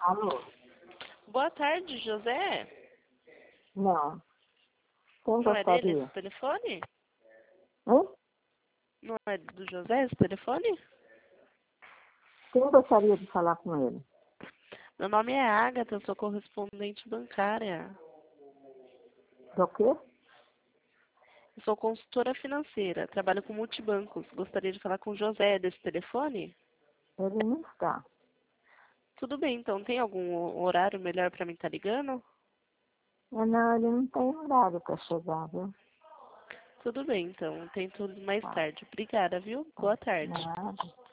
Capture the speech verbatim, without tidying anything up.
Alô? Boa tarde, José. Não. Quem Não é dele gostaria? esse telefone? Hein? Não é do José esse telefone? Quem gostaria de falar com ele? Meu nome é Agatha, eu sou correspondente bancária. Do quê? Eu sou consultora financeira, trabalho com multibancos. Gostaria de falar com o José desse telefone? Ele não está. Tudo bem, então. Tem algum horário melhor para mim estar ligando? É, não, ele não tem horário para chegar, viu? Tudo bem, então. Tento mais Tá, tarde. Obrigada, viu? tá. Boa tarde. Nada.